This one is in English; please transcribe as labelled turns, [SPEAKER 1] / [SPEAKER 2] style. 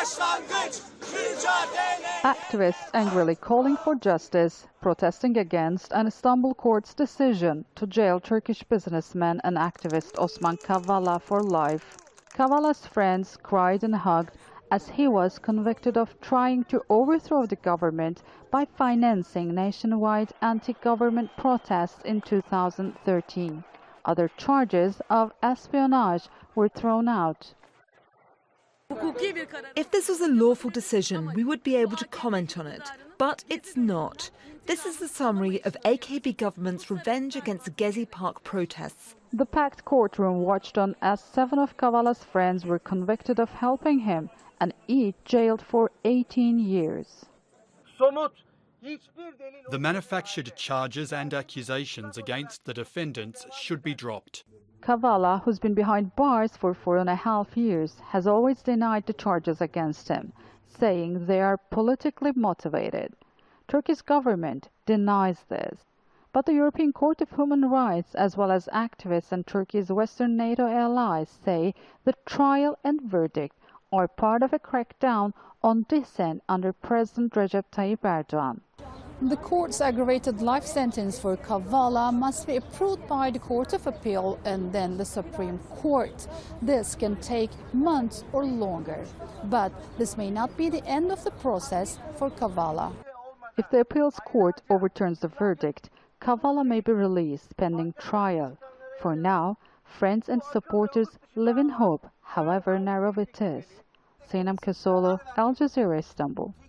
[SPEAKER 1] Activists angrily calling for justice, protesting against an Istanbul court's decision to jail Turkish businessman and activist Osman Kavala for life. Kavala's friends cried and hugged as he was convicted of trying to overthrow the government by financing nationwide anti-government protests in 2013. Other charges of espionage were thrown out.
[SPEAKER 2] If this was a lawful decision, we would be able to comment on it. But it's not. This is the summary of AKP government's revenge against the Gezi Park protests.
[SPEAKER 1] The packed courtroom watched on as 7 of Kavala's friends were convicted of helping him and each jailed for 18 years.
[SPEAKER 3] The manufactured charges and accusations against the defendants should be dropped.
[SPEAKER 1] Kavala, who's been behind bars for 4.5 years, has always denied the charges against him, saying they are politically motivated. Turkey's government denies this. But the European Court of Human Rights, as well as activists and Turkey's Western NATO allies, say the trial and verdict are part of a crackdown on dissent under President Recep Tayyip Erdogan.
[SPEAKER 4] The court's aggravated life sentence for Kavala must be approved by the Court of Appeal and then the Supreme Court. This can take months or longer. But this may not be the end of the process for Kavala.
[SPEAKER 1] If the appeals court overturns the verdict, Kavala may be released pending trial. For now, friends and supporters live in hope, however narrow it is. Sinem Köseoğlu, Al Jazeera, Istanbul.